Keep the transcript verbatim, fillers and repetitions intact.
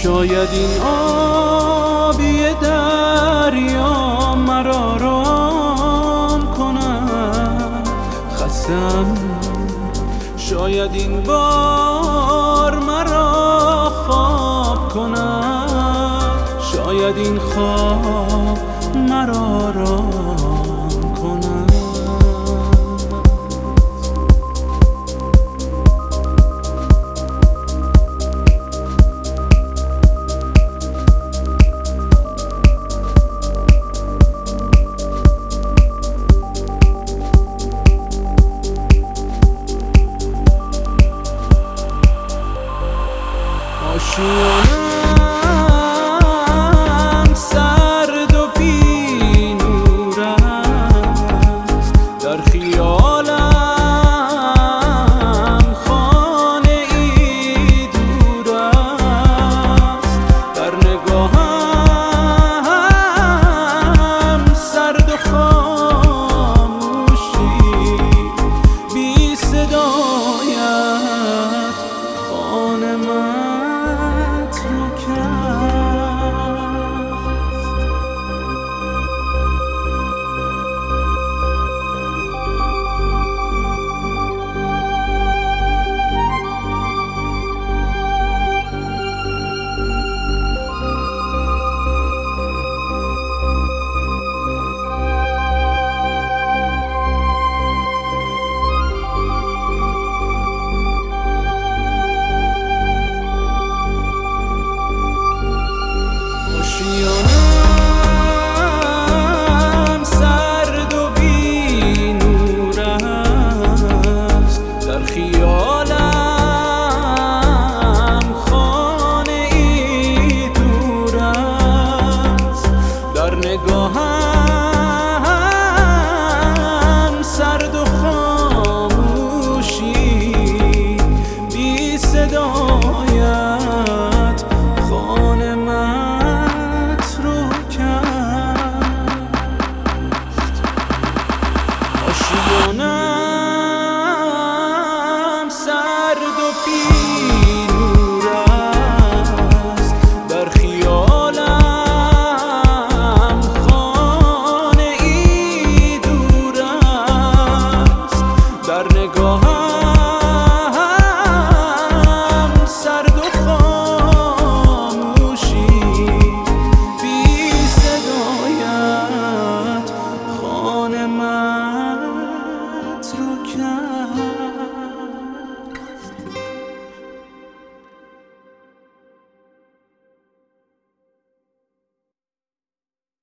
شاید این آبی دریا مرا رام کند، خستم شاید این بار مرا خواب کند، شاید این خواب مرا رام کند. آشیانم سرد و بی نور است، در خیالم خانه ای دور است، در نگاهم سرد و خاموشی بی صدایت خانه من آشیانم سرد و بی نور است، در خیالم خانه ای دور است، در نگاهم سرد و خاموشی بی صدایت خانه من آشیانم سرد و بی نور است، در خیالم خانه ای دور است، در نگاهم سرد و خاموشی بی صدایت خانه من رو کرد.